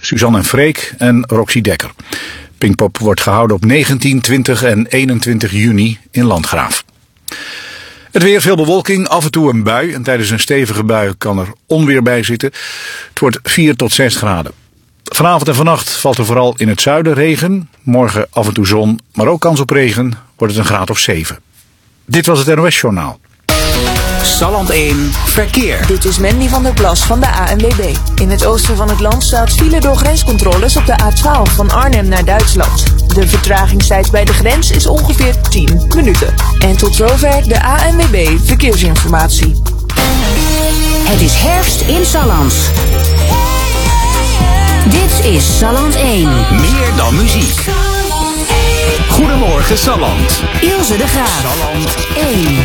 Suzanne en Freek en Roxy Dekker. Pinkpop wordt gehouden op 19, 20 en 21 juni in Landgraaf. Het weer, veel bewolking, af en toe een bui. En tijdens een stevige bui kan er onweer bij zitten. Het wordt 4 tot 6 graden. Vanavond en vannacht valt er vooral in het zuiden regen. Morgen af en toe zon, maar ook kans op regen. Wordt het een graad of 7. Dit was het NOS Journaal. Salland 1 Verkeer. Dit is Mandy van der Plas van de ANWB. In het oosten van het land staat file door grenscontroles op de A12 van Arnhem naar Duitsland. De vertragingstijd bij de grens is ongeveer 10 minuten. En tot zover de ANWB Verkeersinformatie. Het is herfst in Salland. Dit is Salland 1. Meer dan muziek. Goedemorgen Salland. Ilse de Graaf. Salland 1.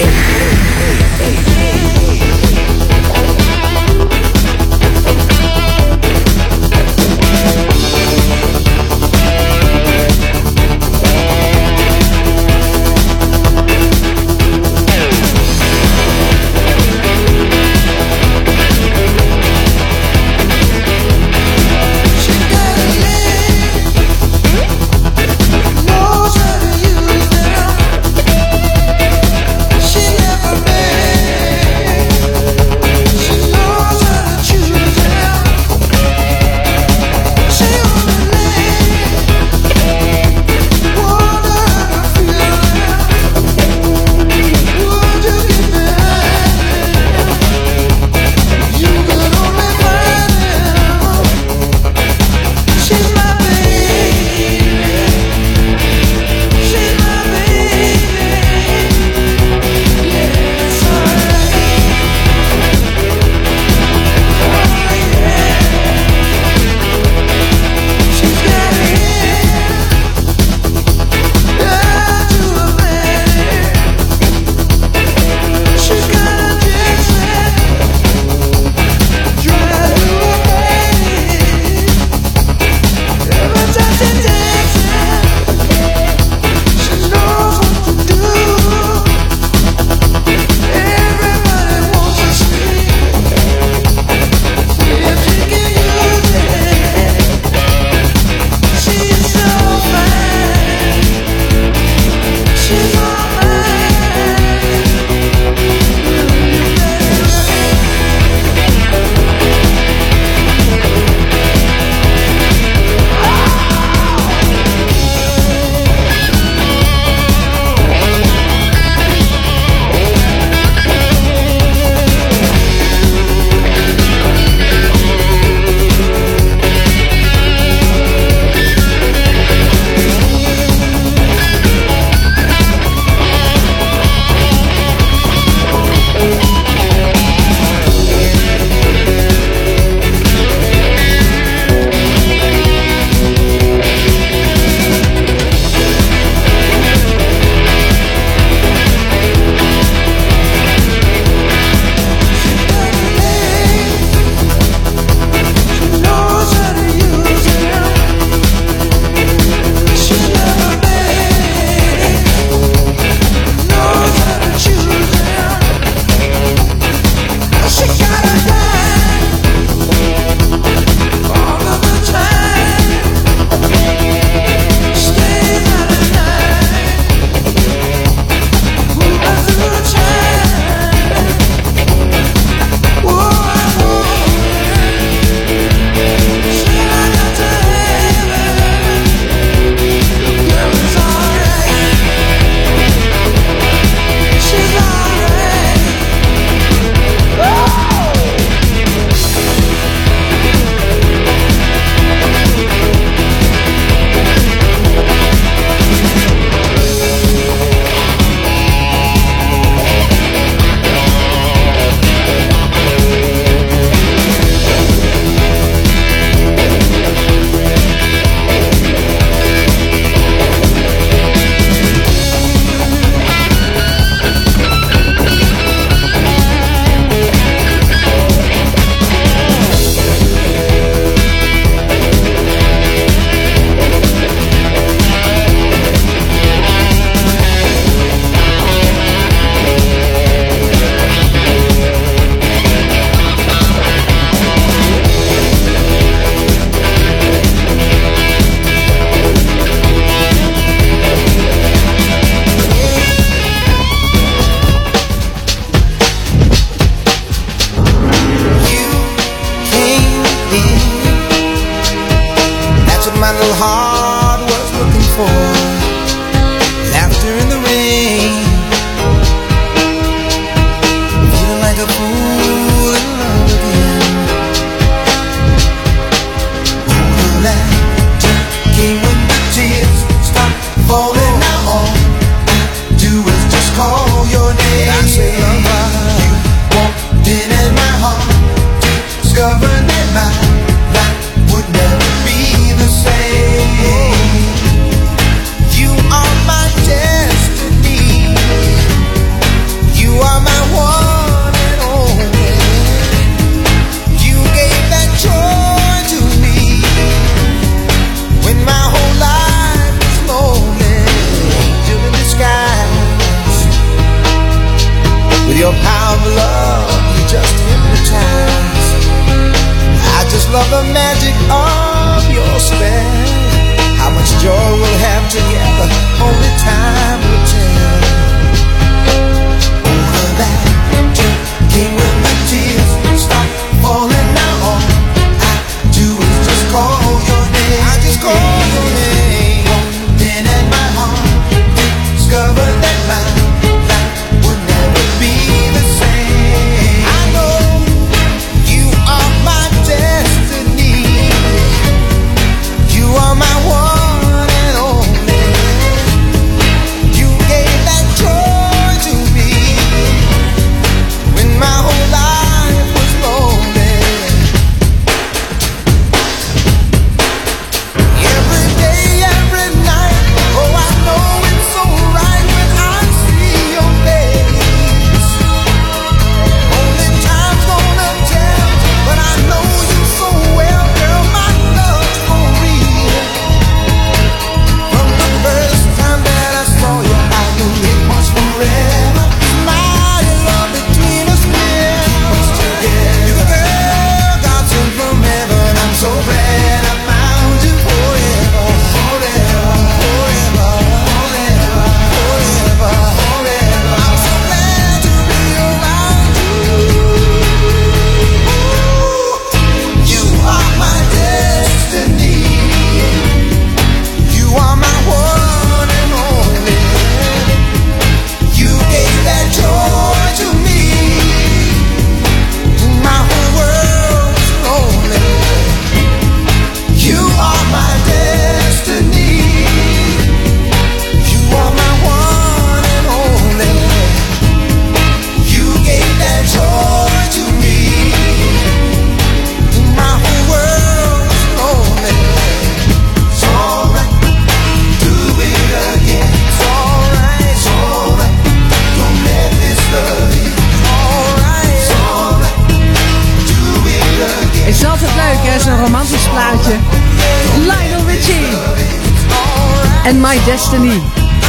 little heart was looking for laughter in the rain, feeling like a fool in love again. Oh, laughter came when the tears stopped falling. Now all I do is just call your name. I say, lover, you walked in and my heart discovered that my life would never be the same. You are my destiny. You are my one and only. You gave that joy to me when my whole life was lonely. Angel in disguise, with your power of love, you just hypnotize. I just love the magic of your spell. How much joy we'll have together, only time will tell. Oh, the laughter came when the tears stopped falling. Now all I do is just call your name. I just call your name. Then at my heart discovered that my life would never be the same. I know you are my destiny. You are my one and only. You gave that joy to me when my whole life was lonely. Every day, every night, oh I know it's so right when I see your face. Only time's gonna tell, but I know you so well, girl, my love's for real. From the first time that I saw you, I knew it was forever. My love between us never together. You the girl God sent from heaven. I'm so glad I found you forever, forever, forever, forever, forever, forever. I'm so glad to be around you. You are my destiny. You are my one and only. You gave that joy to me. My whole world was lonely. You are my destiny. You are my one and only. You gave that joy to me. My whole world was lonely. It's alright, do it again. It's alright, it's alright. Don't let this love you. It's alright, it's alright. Do it again. Het is altijd leuk, hè, zo'n romantisch plaatje. Lionel Richie en My Destiny.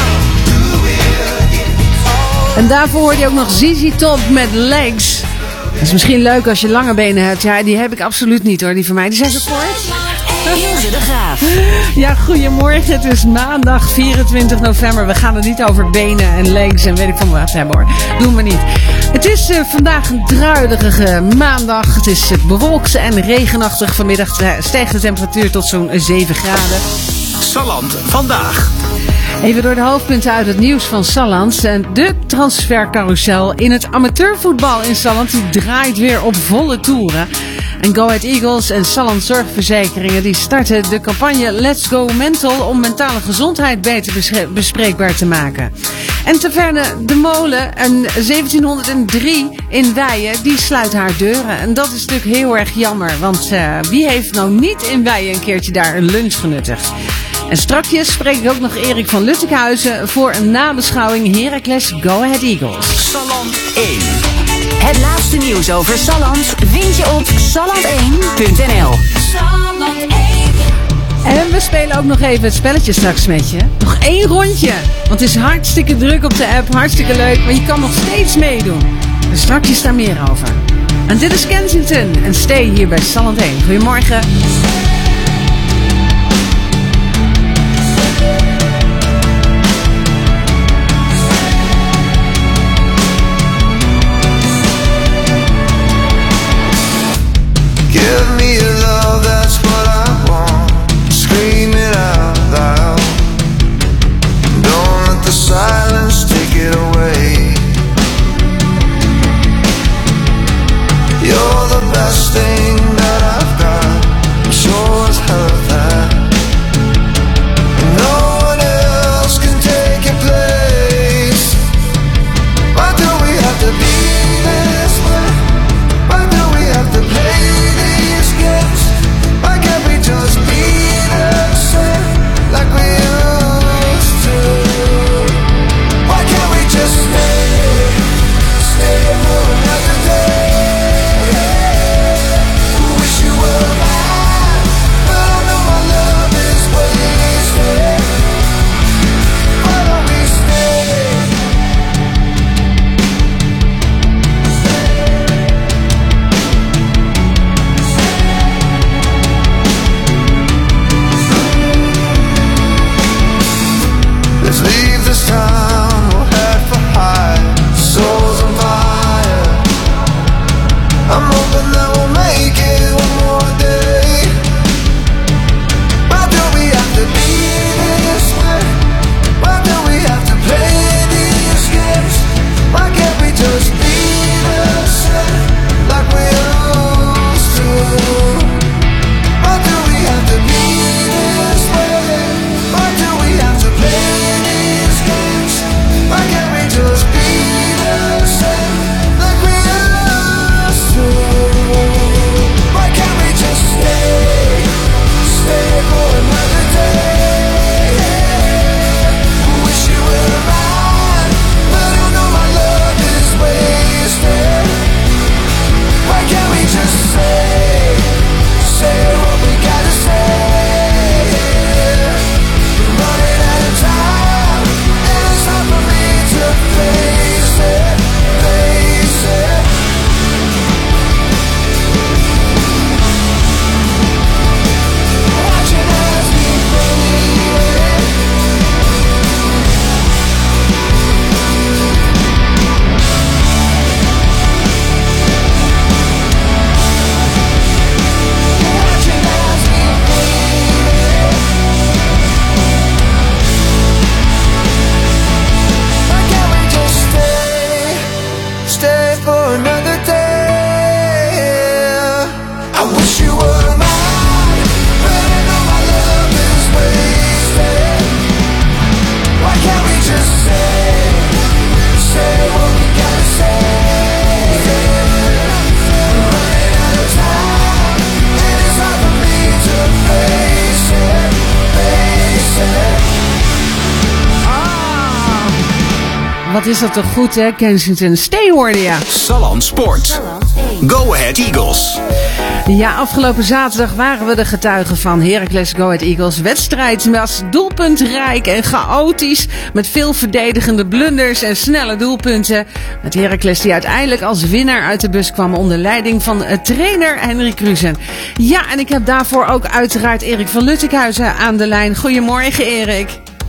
En daarvoor hoorde je ook nog ZZ Top met Legs. Dat is misschien leuk als je lange benen hebt. Ja, die heb ik absoluut niet hoor, die van mij. Die zijn zo kort. Ilse de Graaf. Ja, goedemorgen. Het is maandag 24 november. We gaan het niet over benen en legs en weet ik van wat hebben hoor. Doen we niet. Het is vandaag een druilige maandag. Het is bewolkt en regenachtig. Vanmiddag stijgt de temperatuur tot zo'n 7 graden. Salland vandaag. Even door de hoofdpunten uit het nieuws van Salland. De transfercarousel in het amateurvoetbal in Salland die draait weer op volle toeren. En Go Ahead Eagles en Salland Zorgverzekeringen die starten de campagne Let's Go Mental om mentale gezondheid beter bespreekbaar te maken. En Taverne de Molen, een 1703 in Weijen, die sluit haar deuren. En dat is natuurlijk heel erg jammer, want wie heeft nou niet in Weijen een keertje daar een lunch genuttigd? En strakjes spreek ik ook nog Erik van Luttekhuizen voor een nabeschouwing Heracles Go Ahead Eagles. Salland 1. Het laatste nieuws over Salland vind je op salland1.nl. Salland 1. En we spelen ook nog even het spelletje straks met je. Nog 1 rondje. Want het is hartstikke druk op de app. Hartstikke leuk. Maar je kan nog steeds meedoen. Dus straks is daar meer over. En dit is Kensington. En stay hier bij Salland 1. Goedemorgen. Give me a love, that's what I want. Screaming wat is dat toch goed, hè? Kensington Stay hoorde je. Salland Sport. Go Ahead Eagles. Ja, afgelopen zaterdag waren we de getuigen van Heracles Go Ahead Eagles. Wedstrijd was doelpuntrijk en chaotisch. Met veel verdedigende blunders en snelle doelpunten. Met Heracles die uiteindelijk als winnaar uit de bus kwam onder leiding van trainer Henry Krusen. Ja, en ik heb daarvoor ook uiteraard Erik van Luttikhuizen aan de lijn. Goedemorgen, Erik.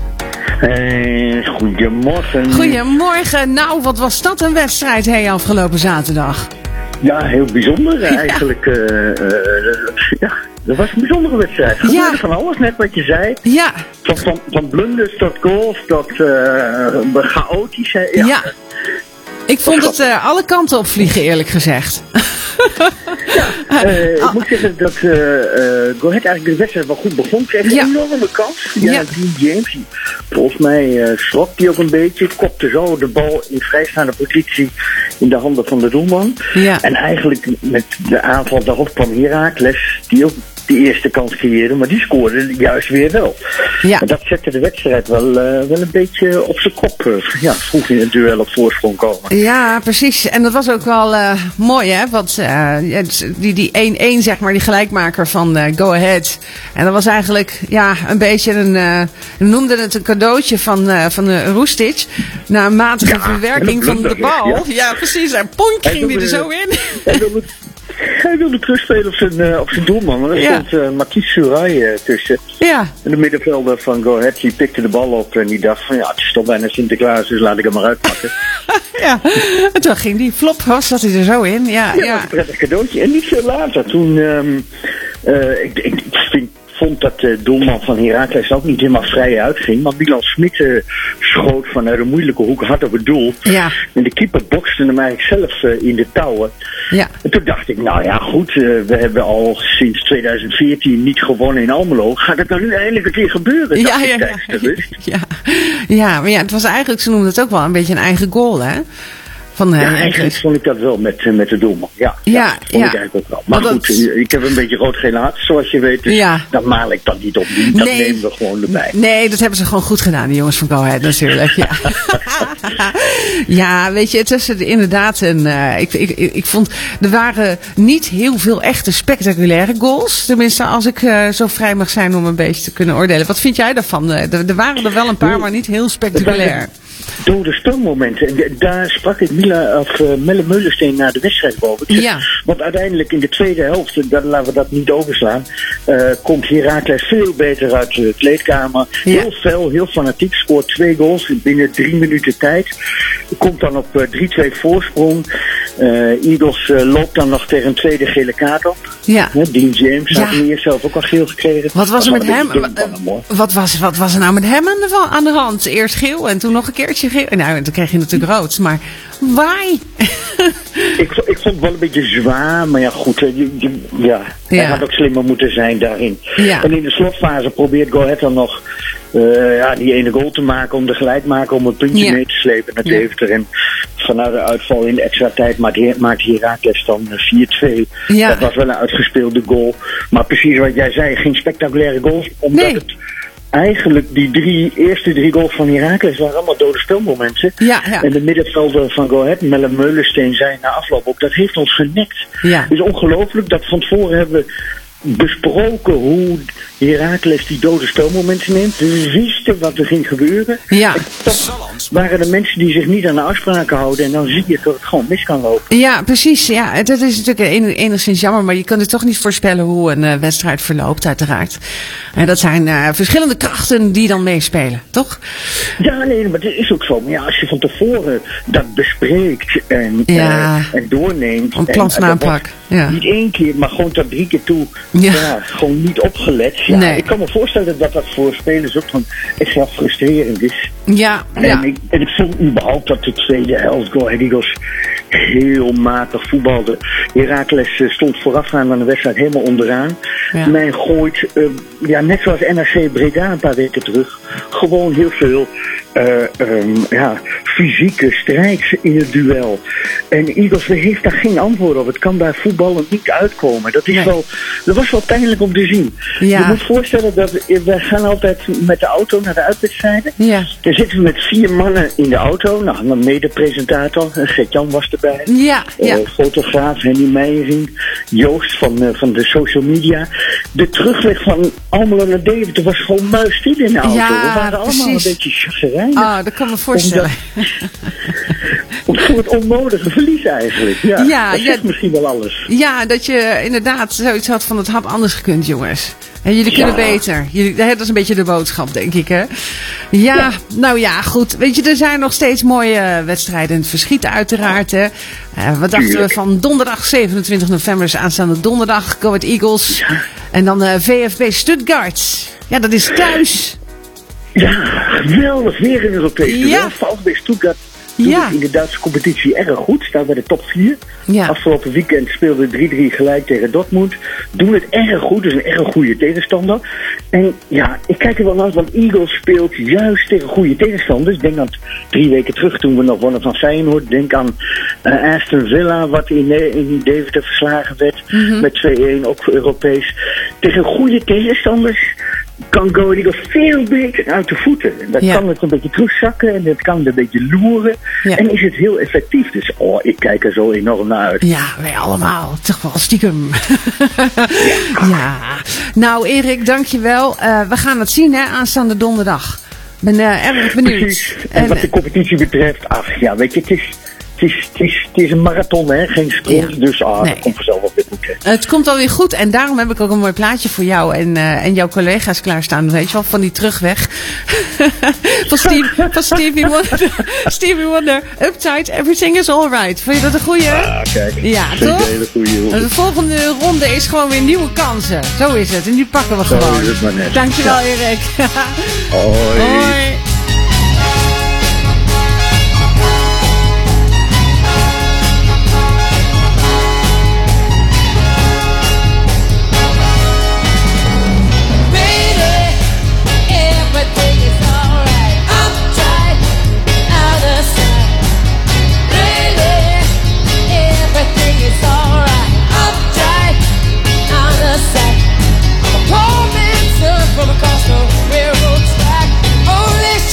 Goedemorgen. Goedemorgen. Nou, wat was dat een wedstrijd, afgelopen zaterdag? Ja, heel bijzonder eigenlijk. Ja, dat was een bijzondere wedstrijd. Gebeurde van alles, net wat je zei. Ja. Van blunders tot goals tot chaotisch. Ja. Ik vond het alle kanten opvliegen, eerlijk gezegd. Ik moet zeggen dat Go Ahead eigenlijk de wedstrijd wel goed begon. Kreeg een enorme kans. Ja, Dean James, volgens mij schrok die ook een beetje. Kopte zo de bal in vrijstaande positie in de handen van de doelman. Ja. En eigenlijk met de aanval daarop kwam Heracles, die ook de eerste kans creëerde, maar die scoorde juist weer wel. Ja. En dat zette de wedstrijd wel een beetje op zijn kop. Vroeg in het duel op voorsprong komen. Ja, precies. En dat was ook wel mooi, hè? Want die 1-1, zeg maar, die gelijkmaker van Go Ahead. En dat was eigenlijk een beetje we noemden het een cadeautje van Roestic. Na een matige verwerking van de bal. Ja, precies. En ponk ging die er zo in. Hij wilde terugspelen op zijn doelman. Maar er stond Mathieu Suray tussen. Ja. En de middenvelder van Go Ahead, die pikte de bal op en die dacht van het is toch bijna Sinterklaas, dus laat ik hem maar uitpakken. En toen ging die flop, zat hij er zo in. Ja, dat was een prettig cadeautje. En niet veel later, toen ik vond dat de doelman van Heracles ook niet helemaal vrij uitging. Maar Milan Smit schoot vanuit een moeilijke hoek hard op het doel. Ja. En de keeper bokste hem eigenlijk zelf in de touwen. Ja. En toen dacht ik, we hebben al sinds 2014 niet gewonnen in Almelo. Gaat het nou nu eindelijk een keer gebeuren? Maar het was eigenlijk, ze noemden het ook wel een beetje een eigen goal, hè? Eigenlijk vond ik dat wel met de doelman. Ja, vond ik eigenlijk ook wel. Maar goed, ik heb een beetje rood-gele hart, zoals je weet. Dus dan maal ik dat niet op. Dat nemen we gewoon erbij. Nee, dat hebben ze gewoon goed gedaan, die jongens van Go Ahead natuurlijk. Ja. Ja, weet je, het is inderdaad ik vond, er waren niet heel veel echte spectaculaire goals. Tenminste, als ik zo vrij mag zijn om een beetje te kunnen oordelen. Wat vind jij daarvan? Er waren er wel een paar, maar niet heel spectaculair. Dode speelmomenten. Daar sprak ik Melle Meulensteen na de wedstrijd over. Want uiteindelijk in de tweede helft, laten we dat niet overslaan, komt Heracles veel beter uit de kleedkamer. Heel fel, heel fanatiek, scoort 2 goals binnen 3 minuten tijd. Komt dan op 3-2 voorsprong. Eagles loopt dan nog tegen een tweede gele kaart op. Ja. Dean James had hier zelf ook al geel gekregen. Wat was er met hem? Wat was er nou met hem aan de hand? Eerst geel en toen nog een keertje geel. Nou, toen kreeg je natuurlijk rood. Maar why? Ik vond het wel een beetje zwaar. Maar ja, goed. Hij had ook slimmer moeten zijn daarin. Ja. En in de slotfase probeert Go Ahead dan nog die ene goal te maken om de gelijkmaker, om een puntje mee te slepen naar Deventer. En vanuit de uitval in de extra tijd maakt Heracles dan 4-2. Ja. Dat was wel een uitgespeelde goal. Maar precies wat jij zei, geen spectaculaire goals. Omdat het eigenlijk die eerste 3 goals van Heracles waren allemaal dode speelmomenten. Ja. En de middenvelder van Go Ahead, Melle Meulensteen, zei na afloop ook, dat heeft ons genekt. Ja. Het is ongelooflijk dat van tevoren hebben besproken hoe Heracles die dode speelmomenten neemt. We wisten wat er ging gebeuren. Ja. En toch waren er mensen die zich niet aan de afspraken houden. En dan zie je dat het gewoon mis kan lopen. Ja, precies. Ja, dat is natuurlijk enigszins jammer. Maar je kunt het toch niet voorspellen hoe een wedstrijd verloopt, uiteraard. En dat zijn verschillende krachten die dan meespelen, toch? Ja, nee, maar dat is ook zo. Maar ja, als je van tevoren dat bespreekt en doorneemt. Een plan van aanpak. Niet 1 keer, maar gewoon tot 3 keer toe. Gewoon niet opgelet. Ja, nee. Ik kan me voorstellen dat voor spelers ook van extra frustrerend is. Ja. En ik vond überhaupt dat de tweede helft Go Ahead Eagles heel matig voetbalde. Heracles stond voorafgaand aan de wedstrijd helemaal onderaan. Ja. Men gooit, net zoals NAC Breda een paar weken terug, gewoon heel veel fysieke strijd in het duel. En Eagles heeft daar geen antwoord op. Het kan bij voetballen niet uitkomen. Dat was wel pijnlijk om te zien. Ja. Je moet voorstellen dat we gaan altijd met de auto naar de uitwedstrijden. Ja. Dan zitten we met 4 mannen in de auto. Nou, een mede-presentator, Gert-Jan was erbij. Ja. Fotograaf Henny Meijering, Joost van de social media. De terugweg van Almelo naar Deventer was gewoon muisstil in de auto. We waren allemaal een beetje chagrijnig. Dat kan me voorstellen. Voor het onnodige verlies eigenlijk. Ja, dat zegt misschien wel alles. Ja, dat je inderdaad zoiets had van het had anders gekund, jongens. En jullie kunnen beter. Dat is een beetje de boodschap, denk ik, hè? Ja, nou ja, goed. Weet je, er zijn nog steeds mooie wedstrijden in het verschiet, uiteraard, hè? Wat dachten we van donderdag 27 november, is aanstaande donderdag, Go Ahead Eagles. Ja. En dan VfB Stuttgart. Ja, dat is thuis. Ja, geweldig. Weer een Europees duel. VfB Stuttgart doet het in de Duitse competitie erg goed. Staan bij de top 4. Ja. Afgelopen weekend speelde 3-3 gelijk tegen Dortmund. Doen het erg goed. Dus een erg goede tegenstander. En ja, ik kijk er wel naar, want Eagles speelt juist tegen goede tegenstanders. Denk aan 3 weken terug toen we nog wonnen van Feyenoord. Denk aan Aston Villa, wat in Deventer verslagen werd. Met 2-1, ook Europees. Tegen goede tegenstanders kan Go Ahead Eagles veel beter uit de voeten. Dat kan het een beetje terugzakken en dat kan het een beetje loeren. Ja. En is het heel effectief. Dus ik kijk er zo enorm naar uit. Ja, wij allemaal. Toch wel stiekem. Ja. Nou, Erik, dankjewel. We gaan het zien, hè, aanstaande donderdag. Ik ben erg benieuwd. Precies. En wat de competitie betreft, weet je, het is een marathon, hè? Geen sprint, dus dat komt vanzelf wel weer goed. Hè. Het komt alweer goed en daarom heb ik ook een mooi plaatje voor jou en jouw collega's klaarstaan, weet je wel, van die terugweg. van Stevie Wonder. Stevie Wonder, Uptight, Everything is Alright. Vond je dat een goeie? Kijk. Ja, toch? Een hele goeie. De volgende ronde is gewoon weer nieuwe kansen. Zo is het en die pakken we gewoon. Zo is het maar net. Dankjewel, Erik. Hoi. Hoi. From across the railroad track, only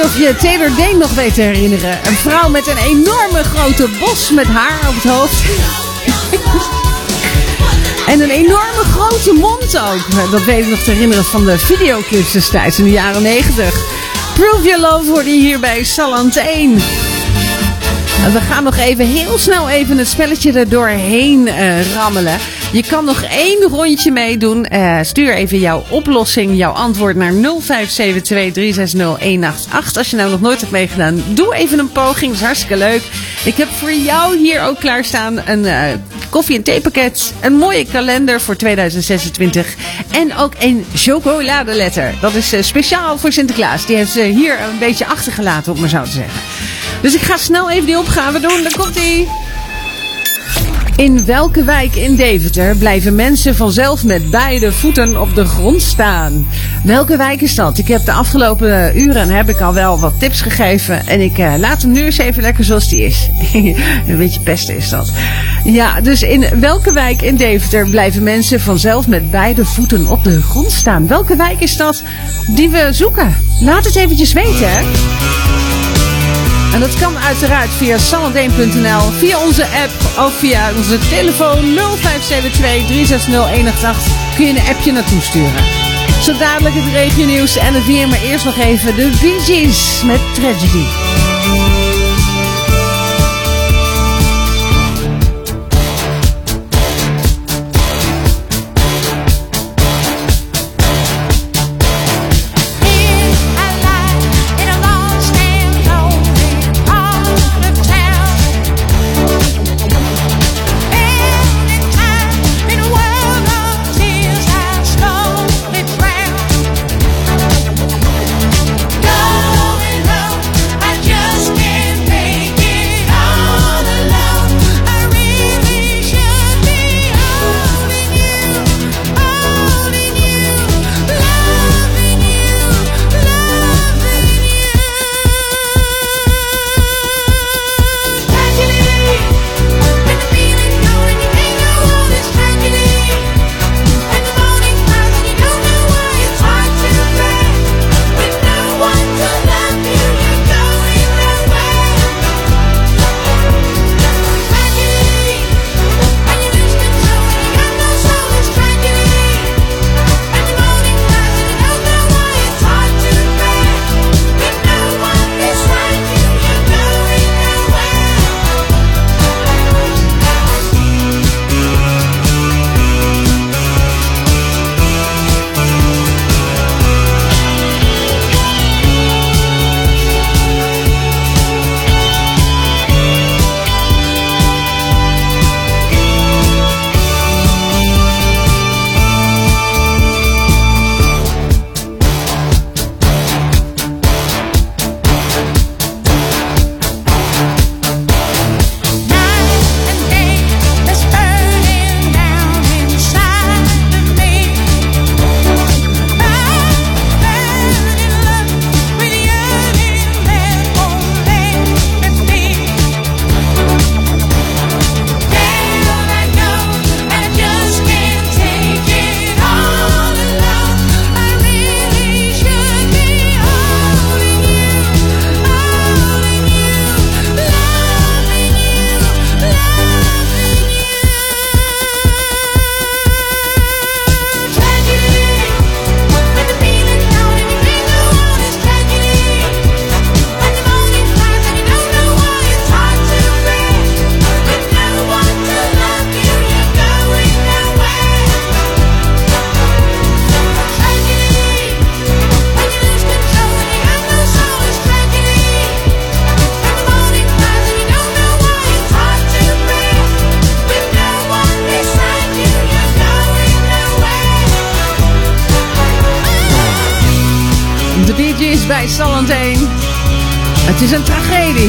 of je Taylor Dayne nog weet te herinneren. Een vrouw met een enorme grote bos met haar op het hoofd. En een enorme grote mond ook. Dat weet ik nog te herinneren van de videoclips destijds in de jaren 90. Prove Your Love hoorde je hier bij Salland 1. We gaan nog even heel snel het spelletje er doorheen rammelen. Je kan nog 1 rondje meedoen. Stuur even jouw oplossing, jouw antwoord naar 0572360188. Als je nou nog nooit hebt meegedaan, doe even een poging. Dat is hartstikke leuk. Ik heb voor jou hier ook klaarstaan een koffie- en theepakket. Een mooie kalender voor 2026. En ook een chocoladeletter. Dat is speciaal voor Sinterklaas. Die heeft ze hier een beetje achtergelaten, om maar zo te zeggen. Dus ik ga snel even die opgave doen. Daar komt-ie. In welke wijk in Deventer blijven mensen vanzelf met beide voeten op de grond staan? Welke wijk is dat? Ik heb de afgelopen uren heb ik al wel wat tips gegeven. En ik laat hem nu eens even lekker zoals die is. Een beetje pesten is dat. Ja, dus in welke wijk in Deventer blijven mensen vanzelf met beide voeten op de grond staan? Welke wijk is dat die we zoeken? Laat het eventjes weten, hè. En dat kan uiteraard via salland1.nl, via onze app of via onze telefoon 0572360188. Kun je een appje naartoe sturen. Zo dadelijk het regionieuws en het weer, maar eerst nog even de Bee Gees met Tragedy. Bij Salland 1. Het is een tragedie.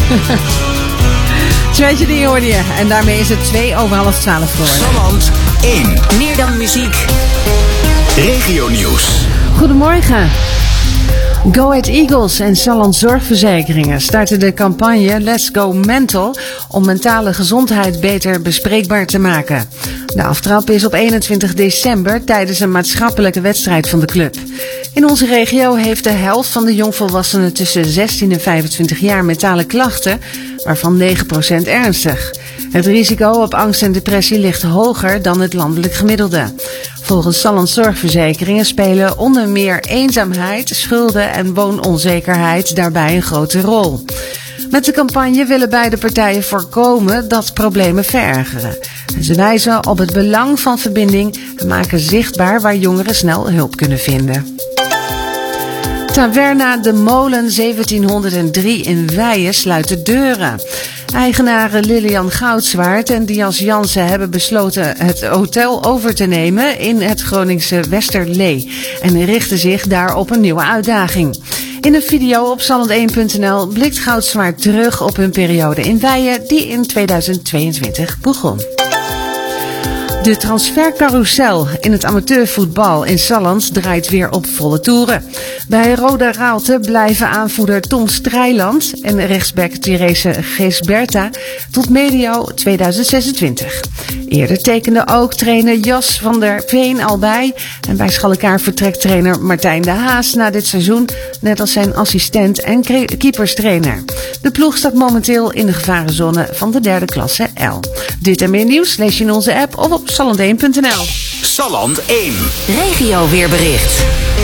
Tragedy hoorde je. En daarmee is het 2:11 geworden. Salland 1. Meer dan muziek. Regionieuws. Goedemorgen. Go Ahead Eagles en Salland Zorgverzekeringen starten de campagne Let's Go Mental om mentale gezondheid beter bespreekbaar te maken. De aftrap is op 21 december tijdens een maatschappelijke wedstrijd van de club. In onze regio heeft de helft van de jongvolwassenen tussen 16 en 25 jaar mentale klachten, waarvan 9% ernstig. Het risico op angst en depressie ligt hoger dan het landelijk gemiddelde. Volgens Salland Zorgverzekeringen spelen onder meer eenzaamheid, schulden en woononzekerheid daarbij een grote rol. Met de campagne willen beide partijen voorkomen dat problemen verergeren. Ze wijzen op het belang van verbinding en maken zichtbaar waar jongeren snel hulp kunnen vinden. Taverna De Molen 1703 in Weijen sluit de deuren. Eigenaren Lilian Goudswaard en Dias Jansen hebben besloten het hotel over te nemen in het Groningse Westerlee en richten zich daar op een nieuwe uitdaging. In een video op Salland1.nl blikt Goudswaard terug op hun periode in Weijen die in 2022 begon. De transfercarousel in het amateurvoetbal in Salland draait weer op volle toeren. Bij Roda Raalte blijven aanvoerder Tom Strijland en rechtsback Therese Geesberta tot medio 2026. Eerder tekende ook trainer Jas van der Veen al bij. En bij Schalkaar vertrekt trainer Martijn de Haas na dit seizoen, net als zijn assistent en keeperstrainer. De ploeg staat momenteel in de gevarenzone van de derde klasse L. Dit en meer nieuws lees je in onze app of op Salland1.nl. Salland 1. Regio weerbericht.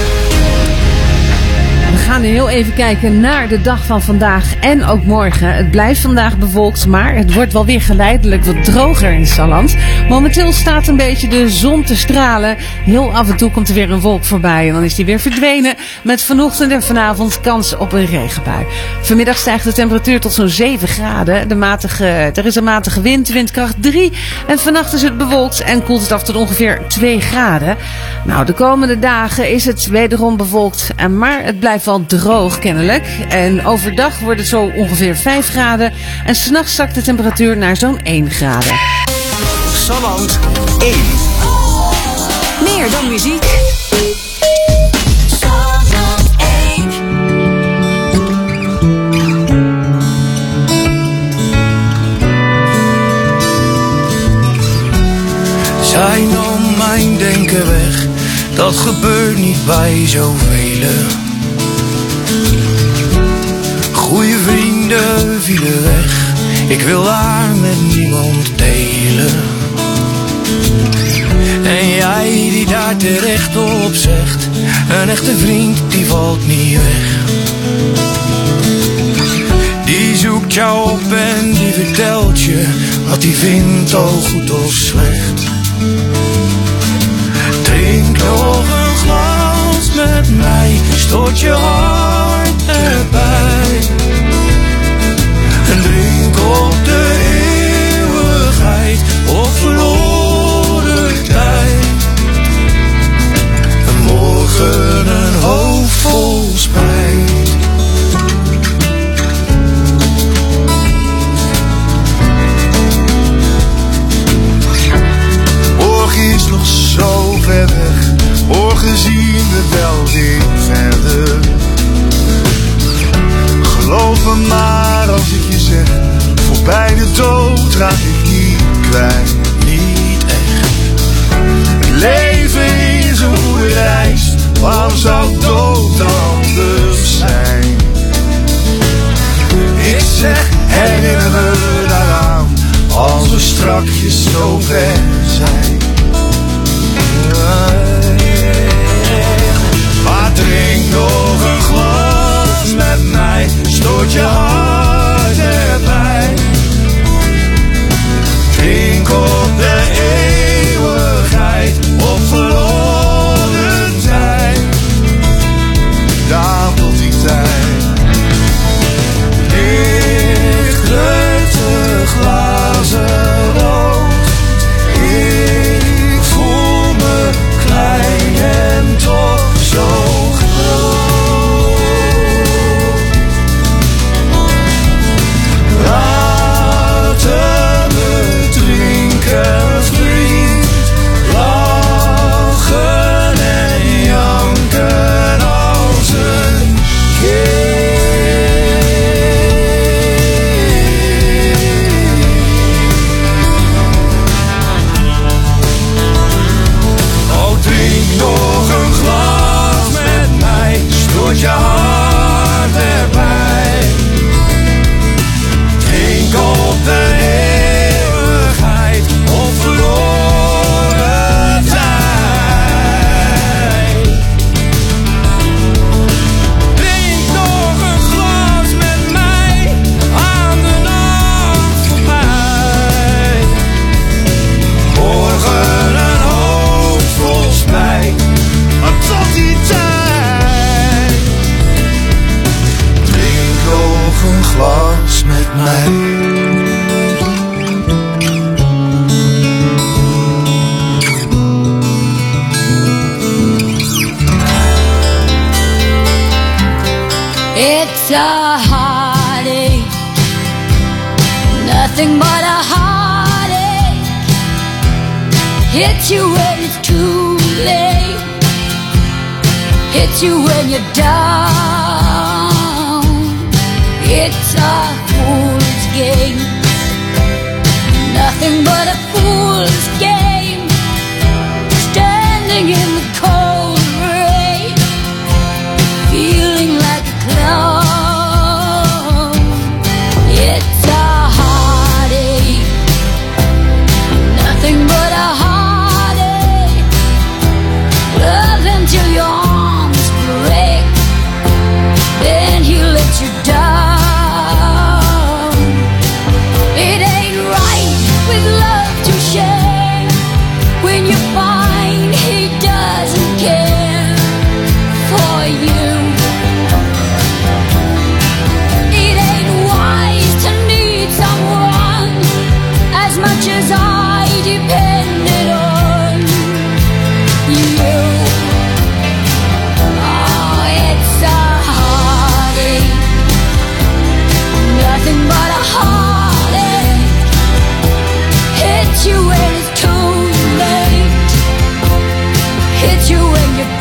We gaan heel even kijken naar de dag van vandaag en ook morgen. Het blijft vandaag bewolkt, maar het wordt wel weer geleidelijk wat droger in Salland. Momenteel staat een beetje de zon te stralen. Heel af en toe komt er weer een wolk voorbij en dan is die weer verdwenen. Met vanochtend en vanavond kans op een regenbui. Vanmiddag stijgt de temperatuur tot zo'n 7 graden. Er is een matige wind, windkracht 3. En vannacht is het bewolkt en koelt het af tot ongeveer 2 graden. Nou, de komende dagen is het wederom bewolkt, maar het blijft wel droog kennelijk. En overdag wordt het zo ongeveer 5 graden. En 's nachts zakt de temperatuur naar zo'n 1 graden. Salland 1. Meer dan muziek. Salland 1. Zij nam mijn denken weg, dat gebeurt niet bij zoveel. Goeie vrienden vielen weg, ik wil haar met niemand delen. En jij die daar terecht op zegt, een echte vriend die valt niet weg. Die zoekt jou op en die vertelt je wat hij vindt, al goed of slecht. Drink nog een glas met mij, stoot je hart erbij. En drink op de eeuwigheid of verloren tijd. En morgen een hoofd vol spijt. Morgen is nog zo ver weg, morgen zien we wel weer verder. Geloof me maar als ik je zeg, voorbij de dood raak ik niet kwijt, niet echt. Het leven is een goede reis, waarom zou dood anders zijn? Ik zeg, herinner me daaraan, als we strakjes zo ver zijn. Maar drink nog een glas met mij, stoot je hart erbij. Drink op de eeuwigheid of verloren tijd. Daar tot die tijd ligt het glazen rood It's a heartache, nothing but a heartache. Hits you when it's too late, hits you when you're down. It's a fool's game, nothing but a fool's game. Standing in the cold rain, feeling like a clown. It's a heartache, nothing but a heartache. Love until your arms break, then he lets you down. It ain't right with love to share when you find he doesn't care for you. It ain't wise to need someone as much as I depended on you. Oh, it's a heartache, nothing but a heartache. Hits you when it's too late, hits you when you're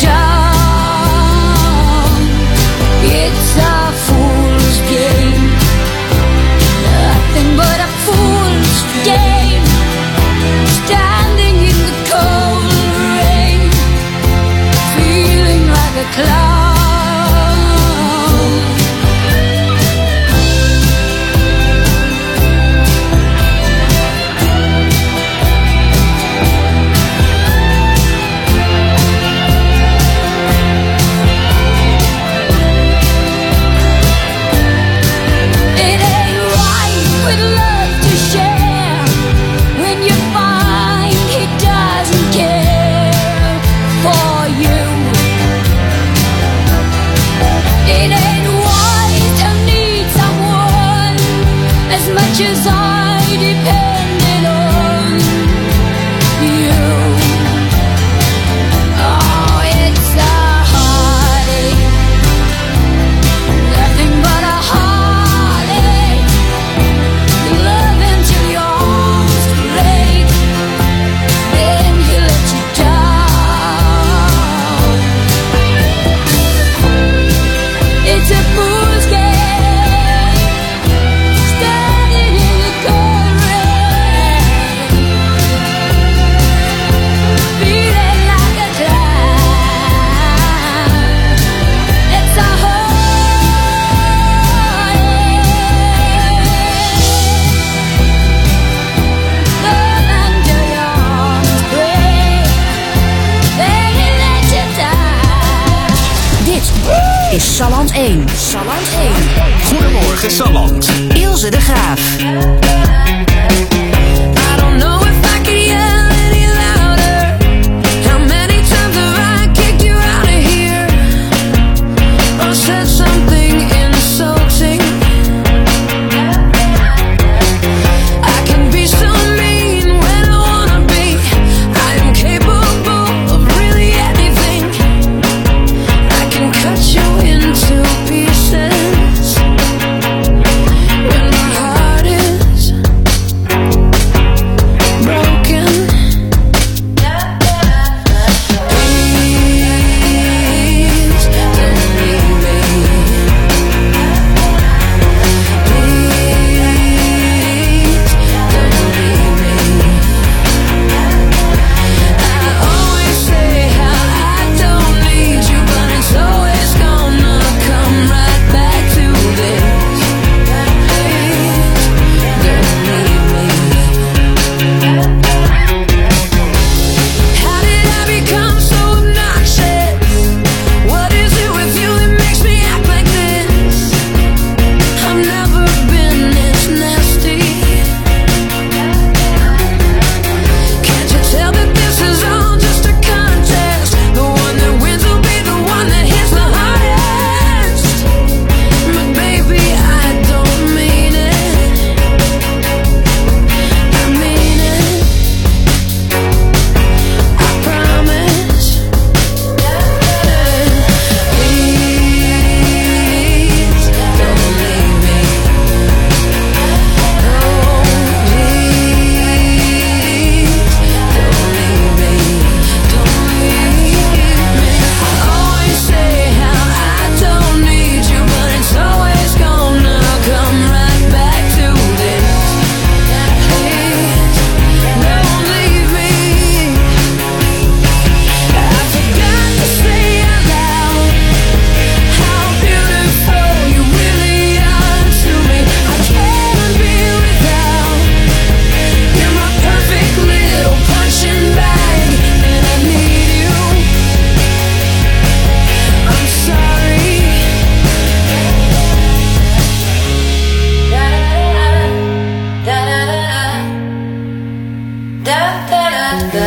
down. It's a fool's game, nothing but a fool's game. Standing in the cold rain, feeling like a clown. It ain't right with love to share when you find he doesn't care for you. It ain't wise to need someone as much as I depended on you. Oh, it's a heartache, nothing but a heartache. You love until your arms break, then he lets you down. It's a fool's game, standing in the cold rain, feeling like a clown. It's a heartache, love until your arms break, then he lets you down. Dit is Salland 1. Salland 1. Goedemorgen Salland. Ilse de Graaf. I don't know if I could yell any louder. How many times have I kicked you out of here or said something insulting? I can be so mean when I wanna be. I am capable of really anything. I can cut you into pieces when my heart is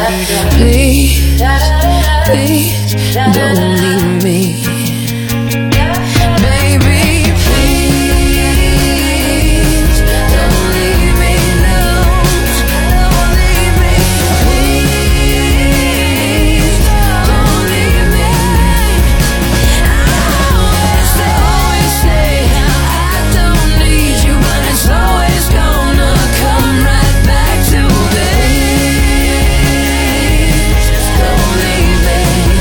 Please, please, don't leave me. Baby, please, don't leave me. No, don't leave me. Please, don't leave me. I always say how I don't need you, but it's always gonna come right back to this. Don't leave me.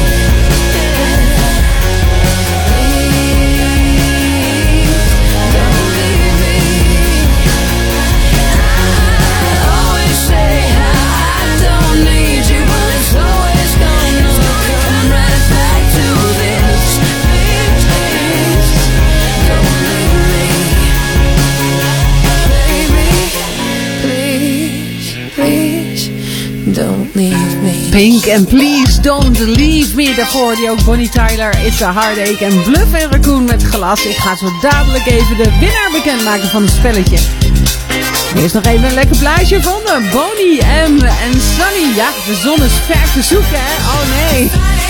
Don't leave me. Pink en Please Don't Leave Me. Daarvoor hoorde je ook Bonnie Tyler, It's a Heartache en Bluff en Raccoon met Glas. Ik ga zo dadelijk even de winnaar bekendmaken van het spelletje. Eerst nog even een lekker plaatje van Bonnie M en Sunny. Ja, de zon is ver te zoeken, hè? Oh nee.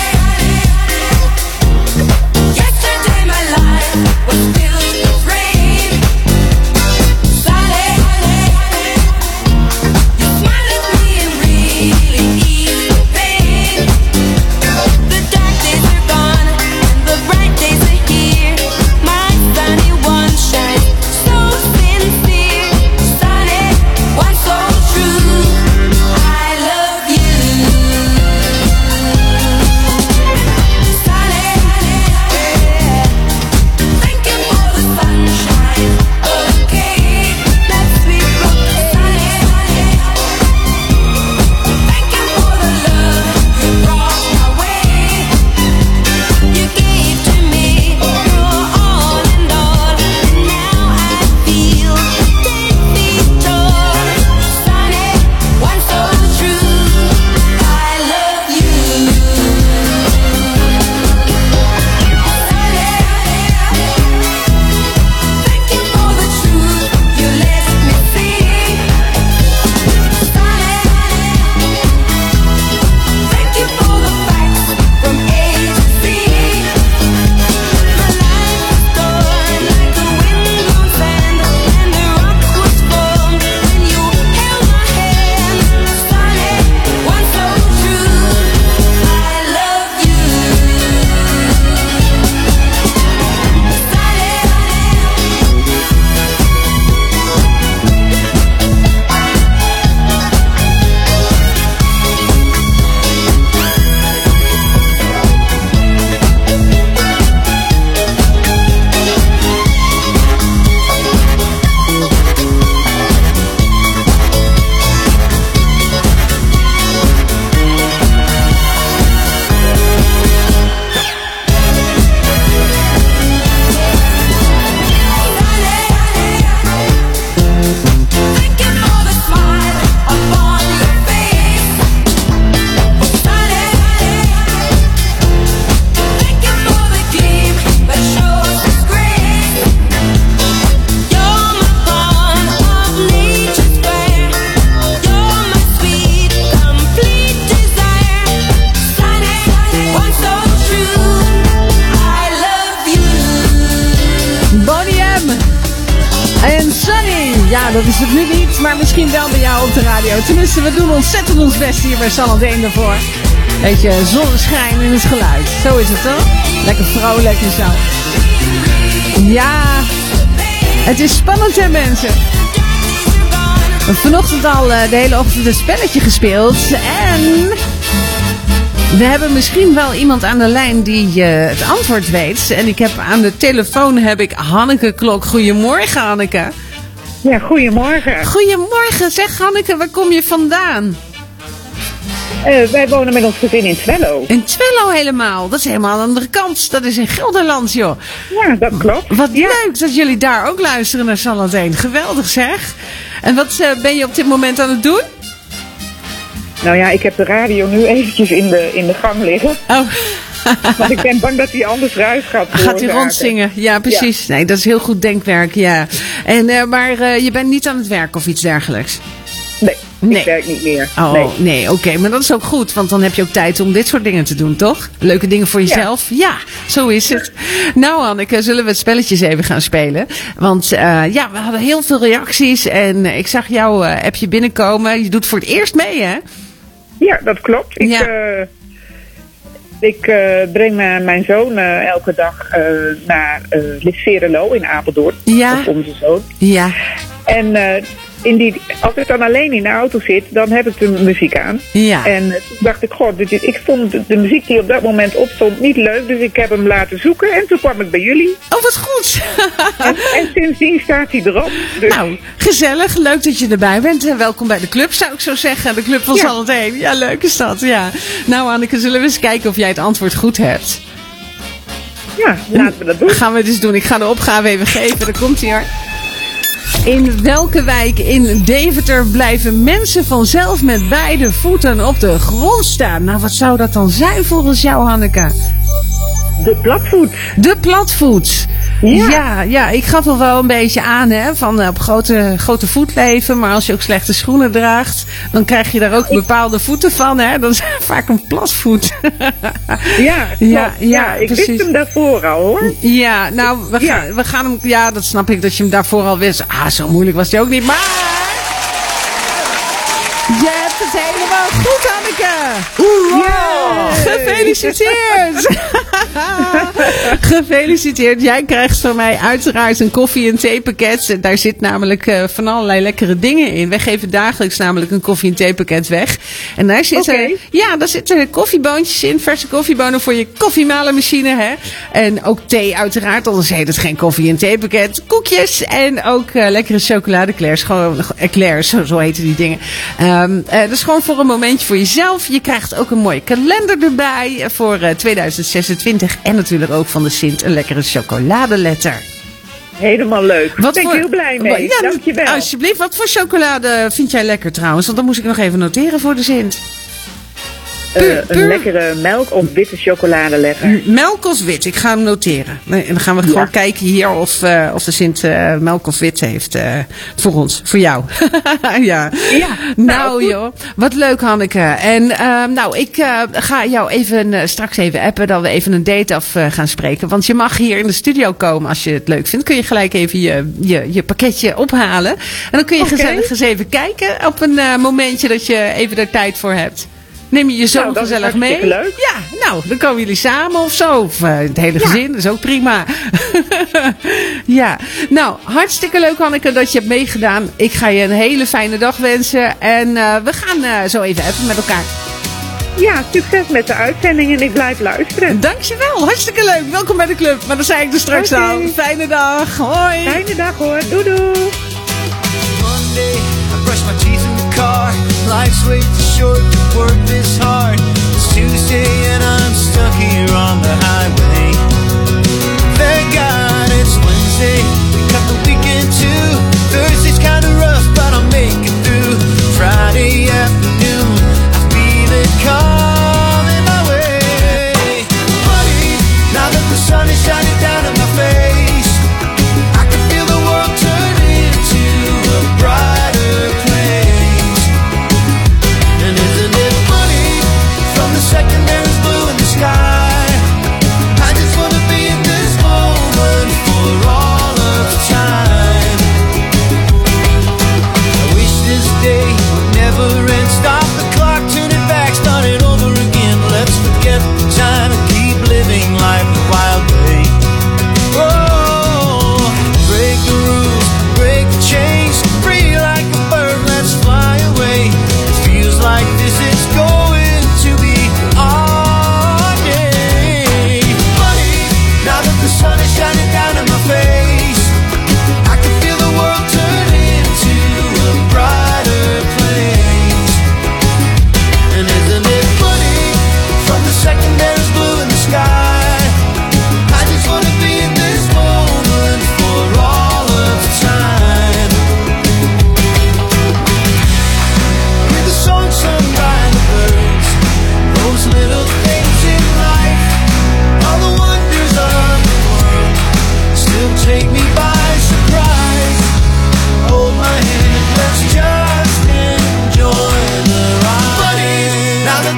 Yesterday my life was filled with rain. Sunny, you smiled at me and really eased the pain. The dark days are gone and the bright days are here. My sunny one shines so sincere. Sunny, one so true. I love you. Sunny, thank you for the sunshine. Okay, let's be broken. Sunny, thank you for the love you brought my way. You gave to me your all and all, and now I feel 10 feet tall. Sunny, one so true. I love you. Sunny, thank you for the truth you let me see. Sunny, thank you for the facts from A to Z. My life was torn like a wind-blown sand, and the rock was formed when you held my hand. Sunny, one so true. I love you. Thank you for the smile upon your face. Sunny, thank you for the gleam that shows its grace. You're my dawn of nature's fair. You're my sweet, complete desire. Sunny, one so true. I love you. Bonnie M en Sunny. Ja, dat is het nu niet, maar misschien wel bij jou op de radio. Tenminste, we doen ontzettend ons best hier bij Salland 1 daarvoor. Weet je, zonneschijn in het geluid. Zo is het toch? Lekker vrolijk en zo. Ja, het is spannend hè mensen. We hebben vanochtend al de hele ochtend een spelletje gespeeld. En we hebben misschien wel iemand aan de lijn die het antwoord weet. En ik heb aan de telefoon Hanneke Klok. Goedemorgen Hanneke. Ja, goedemorgen. Goedemorgen. Zeg Hanneke, waar kom je vandaan? Wij wonen met ons gezin in Twello. In Twello helemaal. Dat is helemaal aan de andere kant. Dat is in Gelderland, joh. Ja, dat klopt. Wat leuk dat jullie daar ook luisteren naar Salland 1. Geweldig zeg. En wat ben je op dit moment aan het doen? Nou ja, ik heb de radio nu eventjes in de gang liggen. Oh. Want ik ben bang dat hij anders ruis gaat Gaat hij rondzingen? Ja, precies. Ja. Nee, dat is heel goed denkwerk, ja. En, maar je bent niet aan het werk of iets dergelijks? Nee. Nee. Ik werk niet meer. Oh, nee, oké. Maar dat is ook goed, want dan heb je ook tijd om dit soort dingen te doen, toch? Leuke dingen voor jezelf. Ja, zo is het. Nou, Hanneke, zullen we het spelletjes even gaan spelen? Want we hadden heel veel reacties en ik zag jouw appje binnenkomen. Je doet voor het eerst mee, hè? Ja, dat klopt. Ik breng mijn zoon elke dag naar Listerelo in Apeldoorn. Ja. Of onze zoon. Ja. En als ik dan alleen in de auto zit, dan heb ik de muziek aan. Ja. En toen dacht ik, ik vond de muziek die op dat moment opstond niet leuk. Dus ik heb hem laten zoeken en toen kwam ik bij jullie. Oh, wat goed. en sindsdien staat hij erop. Dus. Nou, gezellig. Leuk dat je erbij bent. En welkom bij de club, zou ik zo zeggen. De club van Salland 1. Ja, leuk is dat. Ja. Nou, Hanneke, zullen we eens kijken of jij het antwoord goed hebt? Ja, laten we dat doen. Gaan we het eens doen. Ik ga de opgave even geven. Daar komt hij hoor. In welke wijk in Deventer blijven mensen vanzelf met beide voeten op de grond staan? Nou, wat zou dat dan zijn volgens jou, Hanneke? De platvoet. De platvoet. Ja, ik gaf al wel een beetje aan, hè, van op grote voet leven. Maar als je ook slechte schoenen draagt, dan krijg je daar ook bepaalde voeten van, hè. Dat is vaak een platvoet. Ja, ik wist hem daarvoor al, hoor. Ja, nou, we gaan hem, ja, dat snap ik dat je hem daarvoor al wist. Zo moeilijk was hij ook niet, maar... Je hebt het helemaal goed, Hanneke. Gefeliciteerd. Gefeliciteerd. Jij krijgt van mij uiteraard een koffie- en theepakket. Daar zit namelijk van allerlei lekkere dingen in. Wij geven dagelijks namelijk een koffie- en theepakket weg. En daar zitten, daar zitten koffieboontjes in. Verse koffiebonen voor je koffiemalenmachine. Hè? En ook thee uiteraard. Anders heet het geen koffie- en theepakket. Koekjes en ook lekkere chocoladeclairs. Gewoon eclairs, zo heten die dingen. Dat is gewoon voor een momentje voor jezelf. Je krijgt ook een mooie kalender erbij voor 2026. En natuurlijk ook van de Sint een lekkere chocoladeletter. Helemaal leuk. Daar ben ik heel blij mee. Ja, dankjewel. Alsjeblieft. Wat voor chocolade vind jij lekker trouwens? Want dan moest ik nog even noteren voor de Sint. Een lekkere melk of witte chocoladeletter. Melk of wit, ik ga hem noteren. En dan gaan we gewoon kijken hier of de Sint melk of wit heeft voor ons, voor jou. Nou joh, wat leuk Hanneke. En ik ga jou even straks even appen dat we even een date af gaan spreken. Want je mag hier in de studio komen als je het leuk vindt. Kun je gelijk even je pakketje ophalen. En dan kun je gezellig eens even kijken op een momentje dat je even er tijd voor hebt. Neem je zoon gezellig mee? Leuk. Ja, nou, dan komen jullie samen of zo. Of het hele gezin, dat is ook prima. Ja, nou, hartstikke leuk Hanneke dat je hebt meegedaan. Ik ga je een hele fijne dag wensen. En we gaan zo even met elkaar. Ja, succes met de uitzending en ik blijf luisteren. Dankjewel, hartstikke leuk. Welkom bij de club. Maar dan zei ik er straks al. Fijne dag, hoi. Fijne dag hoor, doei doei. Monday, I brush my teeth in the car. Life's way too short to work this hard. It's Tuesday and I'm stuck here on the highway. Thank God it's Wednesday. We cut the weekend too. Thursday's kinda rough, but I'll make it through. Friday afternoon, I feel it coming my way. Funny, now that the sun is shining down in my face, I can feel the world turn into a brighter place. And isn't it funny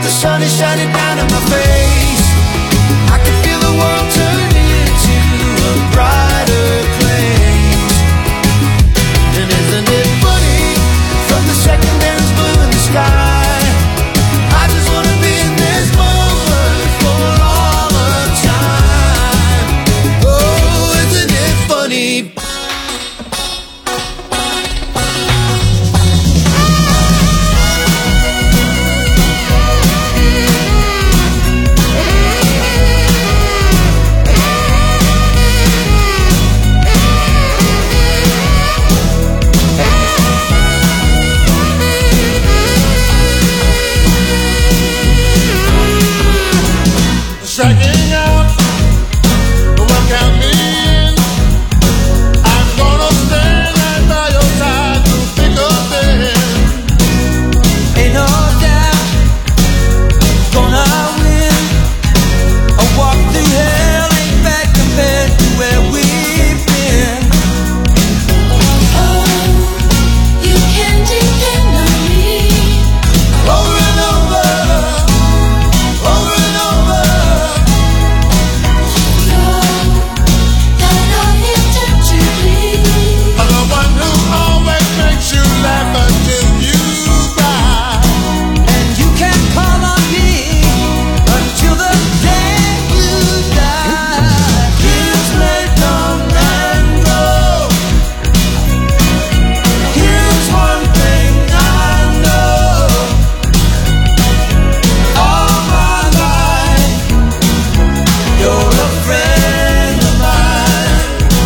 the sun is shining down in my face. I can feel the world turn into a brighter place. And isn't it funny, from the second there's blue in the sky, I just wanna be in this moment for all of time. Oh, isn't it funny? Checking out, welcome me in. I'm gonna stand right by your side through thick or thin. Ain't no doubt, gonna win. A walk through hell ain't bad compared to where we've been. Oh, you can depend on me. Over and over, over and over. I'm the one who always makes you laugh until you cry. And you can call on me until the day you die. Years may come and go. Here's one thing I know. All my life, you're a friend of mine.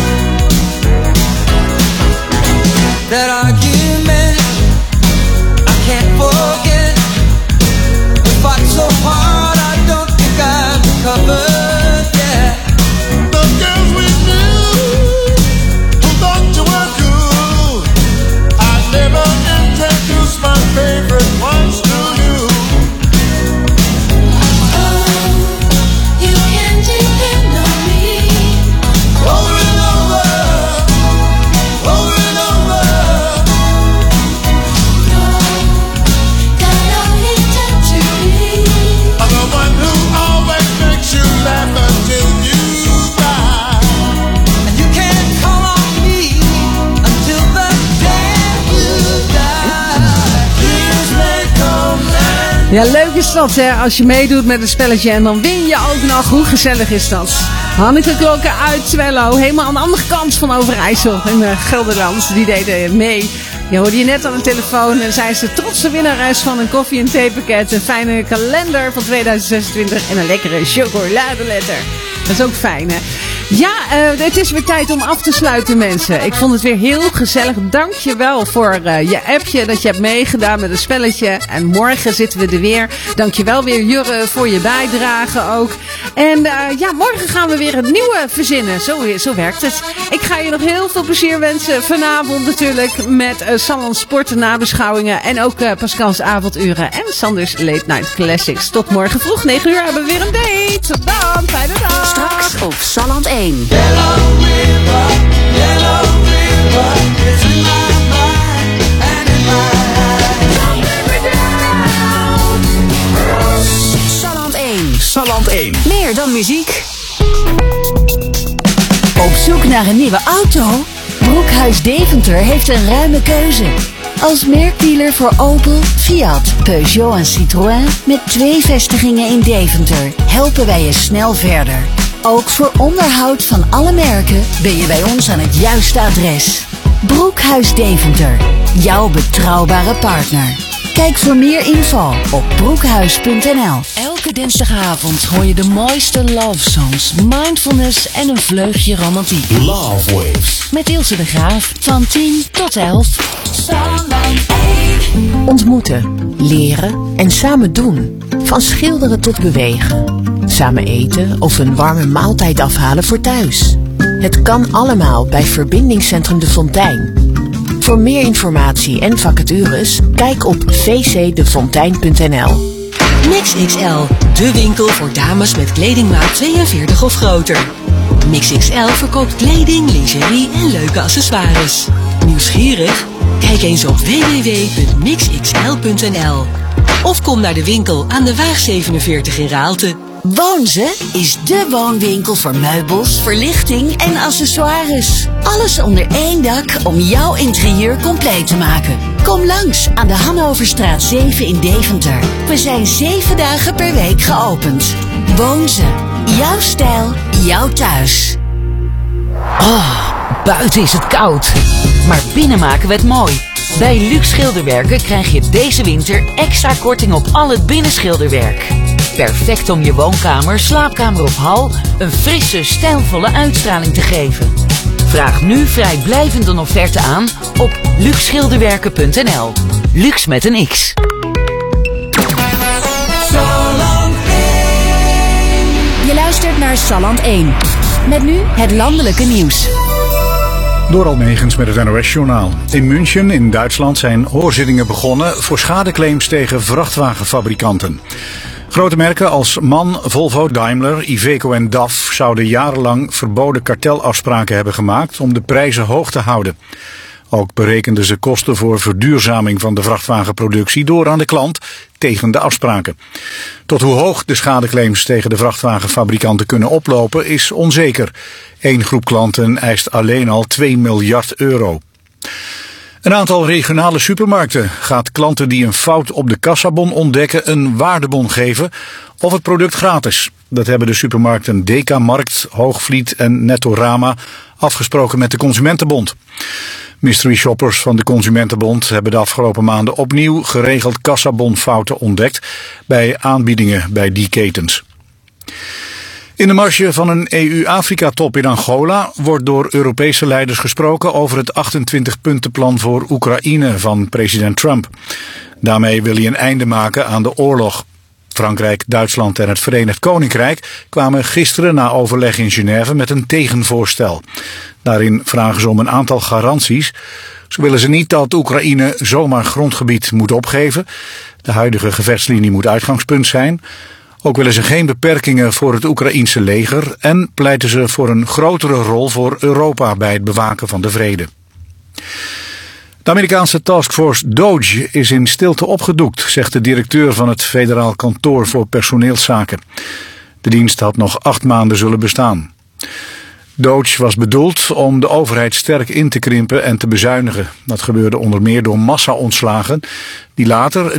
That argument I can't forget. We fought so hard I don't think I've recovered yet. The girls we knew who thought you were cool, I never introduced my favorite ones to you. Oh, you can depend on me. Over and over, over and over. Got all it done to me. I'm the one who always makes you laugh until you cry. And you can't call on me until the day you die. Years may come and Ja, leuk is dat, hè, als je meedoet met een spelletje en dan win je ook nog. Hoe gezellig is dat? Hanneke Klokken uit Twello, helemaal aan de andere kant van Overijssel in Gelderland. Die deden mee. Je hoorde je net aan de telefoon en zij is de trotse winnares van een koffie- en theepakket, een fijne kalender van 2026 en een lekkere chocoladeletter. Dat is ook fijn, hè? Ja, het is weer tijd om af te sluiten, mensen. Ik vond het weer heel gezellig. Dank je wel voor je appje dat je hebt meegedaan met een spelletje. En morgen zitten we er weer. Dank je wel weer, Jurre, voor je bijdrage ook. En ja, morgen gaan we weer een nieuwe verzinnen. Zo werkt het. Ik ga je nog heel veel plezier wensen vanavond natuurlijk met Salons Sport nabeschouwingen. En ook Pascal's avonduren en Sanders Late Night Classics. Tot morgen vroeg, 9 uur, hebben we weer een date. Tot dan, fijne dag. Straks op Salland 1. Yellow river, it's in my mind and in my eyes. Salland 1. Salland 1. Meer dan muziek. Op zoek naar een nieuwe auto? Broekhuis Deventer heeft een ruime keuze. Als merkdealer voor Opel, Fiat, Peugeot en Citroën met 2 vestigingen in Deventer helpen wij je snel verder. Ook voor onderhoud van alle merken ben je bij ons aan het juiste adres. Broekhuis Deventer, jouw betrouwbare partner. Kijk voor meer info op broekhuis.nl. Elke dinsdagavond hoor je de mooiste love songs, mindfulness en een vleugje romantiek. Love Waves. Met Ilse de Graaf van 10 tot 11. Ontmoeten, leren en samen doen. Van schilderen tot bewegen. Samen eten of een warme maaltijd afhalen voor thuis. Het kan allemaal bij Verbindingscentrum De Fontein. Voor meer informatie en vacatures, kijk op vcdefontein.nl. MixXL, de winkel voor dames met kledingmaat 42 of groter. MixXL verkoopt kleding, lingerie en leuke accessoires. Nieuwsgierig? Kijk eens op www.mixxl.nl. Of kom naar de winkel aan de Waag 47 in Raalte. Woonze is de woonwinkel voor meubels, verlichting en accessoires. Alles onder één dak om jouw interieur compleet te maken. Kom langs aan de Hannoverstraat 7 in Deventer. We zijn 7 dagen per week geopend. Woonze. Jouw stijl, jouw thuis. Oh, buiten is het koud. Maar binnen maken we het mooi. Bij Luxe Schilderwerken krijg je deze winter extra korting op al het binnenschilderwerk. Perfect om je woonkamer, slaapkamer of hal een frisse, stijlvolle uitstraling te geven. Vraag nu vrijblijvend een offerte aan op luxschilderwerken.nl. Luxe met een X. Je luistert naar Salland 1. Met nu het landelijke nieuws. Door Almegens met het NOS-journaal. In München in Duitsland zijn hoorzittingen begonnen voor schadeclaims tegen vrachtwagenfabrikanten. Grote merken als MAN, Volvo, Daimler, Iveco en DAF zouden jarenlang verboden kartelafspraken hebben gemaakt om de prijzen hoog te houden. Ook berekenden ze kosten voor verduurzaming van de vrachtwagenproductie door aan de klant tegen de afspraken. Tot hoe hoog de schadeclaims tegen de vrachtwagenfabrikanten kunnen oplopen is onzeker. Eén groep klanten eist alleen al 2 miljard euro. Een aantal regionale supermarkten gaat klanten die een fout op de kassabon ontdekken een waardebon geven of het product gratis. Dat hebben de supermarkten Dekamarkt, Hoogvliet en Nettorama afgesproken met de Consumentenbond. Mystery shoppers van de Consumentenbond hebben de afgelopen maanden opnieuw geregeld kassabonfouten ontdekt bij aanbiedingen bij die ketens. In de marge van een EU-Afrika-top in Angola wordt door Europese leiders gesproken over het 28-puntenplan voor Oekraïne van president Trump. Daarmee wil hij een einde maken aan de oorlog. Frankrijk, Duitsland en het Verenigd Koninkrijk kwamen gisteren na overleg in Genève met een tegenvoorstel. Daarin vragen ze om een aantal garanties. Zo willen ze niet dat Oekraïne zomaar grondgebied moet opgeven. De huidige gevechtslinie moet uitgangspunt zijn. Ook willen ze geen beperkingen voor het Oekraïense leger en pleiten ze voor een grotere rol voor Europa bij het bewaken van de vrede. De Amerikaanse taskforce DOGE is in stilte opgedoekt, zegt de directeur van het Federaal Kantoor voor Personeelszaken. De dienst had nog 8 maanden zullen bestaan. DOGE was bedoeld om de overheid sterk in te krimpen en te bezuinigen. Dat gebeurde onder meer door massa-ontslagen die later